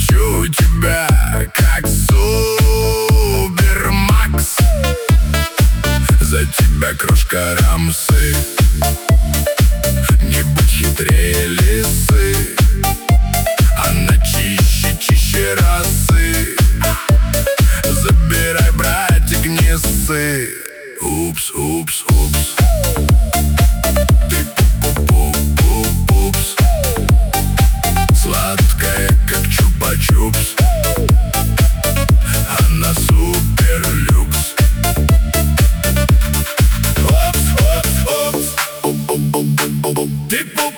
хочу тебя, как Супермакс. За тебя крошка рамсы, не будь хитрее лисы. Она чище росы. Забирай, братик, не ссы. Упс, упс, упс. Ты пуп-пуп-пуп-пупс. Сладкая, как чупа-чупс. Она супер-люкс. Опс, опс, опс. Ты пуп.